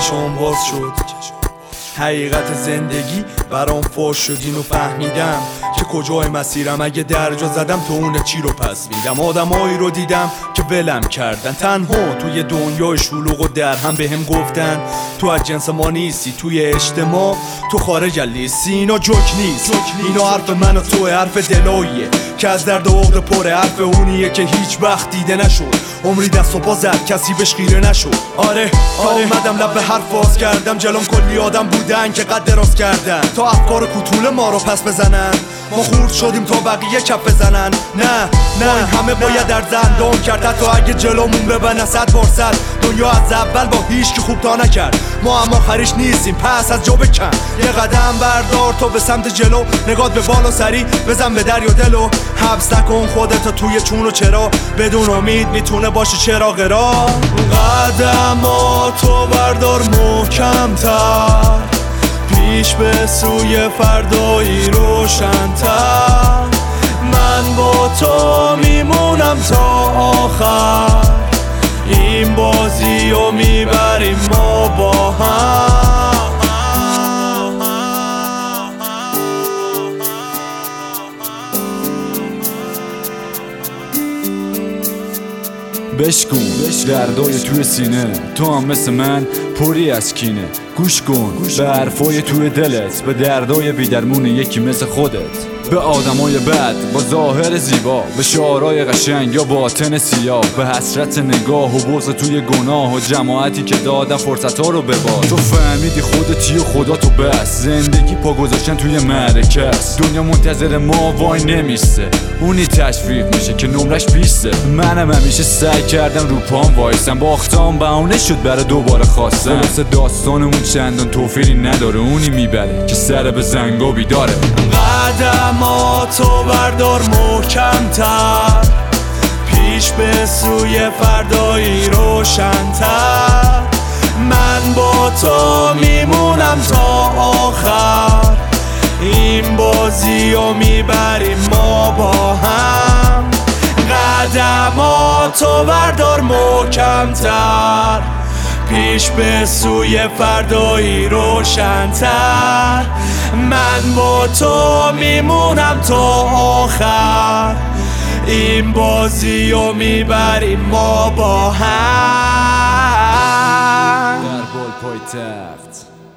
چشم باز شد. حقیقت زندگی برام فاش شد، اینو فهمیدم که کجای مسیرم. اگه درجا زدم تو اونه چی رو پس میدم. آدمایی رو دیدم که ولم کردن تنها توی دنیای شلوغ و در هم بهم گفتن تو از جنس ما نیستی، توی اجتماع تو خارج لیستی. اینا جوک نیست، اینا حرف من و تو، حرف دلاییه که از درد و عقده پره. حرف اونیه که هیچ وقت دیده نشد، عمری دست و پا زد کسی بهش خیره نشد. آره اومدم لب به حرف باز کردم، جلوم کلی آدم بودن که قد دراز کردن تا افکار کوتول ما رو پس بزنن. ما خورد شدیم تا بقیه کف بزنن. نه این همه باید در زندان کرد، حتی اگه جلومون ببنه 100 بار 100. دنیا از اول با هیچ که خوب تا نکرد، ما هم آخریش نیستیم پس از جا بکن. یه قدم بردار تو به سمت جلو، نگات به بالا سری بزن به در و دلو. حبس نکن خودتو توی چون و چرا، بدون امید میتونه باشه چراغ راه. قدماتو بردار محکم‌تر، پیش به سوی فردایی روشن‌تر. من با تو میمونم تا آخر، این بازی رو میبریم ما با هم. بشکن دردای توی سینه، تو هم مثل من پری از کینه. گوش کن به حرفای توی دلت، به دردای بیدرمون یکی مثل خودت. به آدمای بد با ظاهر زیبا، به شعارای قشنگ یا باطن سیاه، به حسرت نگاه و بغض توی گناه و جماعتی که دادن فرصت‌ها رو به باد. تو فهمیدی خودتی و خدا تو بس، زندگی پا گذاشتن توی معرکه است. دنیا منتظر ما وای نمیسته، اونی تشویق میشه که نمرش 20. منم همیشه سعی کردم رو پام وایسم، باختم بهونه شد برای دوباره خواستم. خلاص داستانمون چندان توفیری نداره، اونی میبره که سر به زنگا بیداره. قدماتو بردار محکم‌تر، پیش به سوی فردایی روشن‌تر. من با تو میمونم تا آخر، این بازی رو میبریم ما با هم. قدماتو بردار محکم‌تر، پیش به سوی فردایی روشن‌تر. من با تو میمونم تا آخر، این بازی رو میبریم ما با هم. در بال پایتخت